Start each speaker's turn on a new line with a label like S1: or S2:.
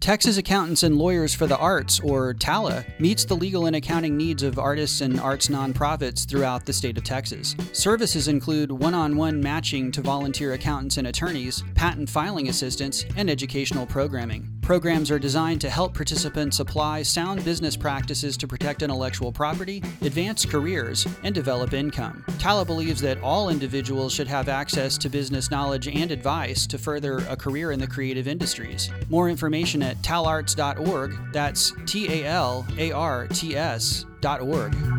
S1: Texas Accountants and Lawyers for the Arts, or TALA, meets the legal and accounting needs of artists and arts nonprofits throughout the state of Texas. Services include one-on-one matching to volunteer accountants and attorneys, patent filing assistance, and educational programming. Programs are designed to help participants apply sound business practices to protect intellectual property, advance careers, and develop income. TALA believes that all individuals should have access to business knowledge and advice to further a career in the creative industries. More information at talarts.org. That's TALARTS.org.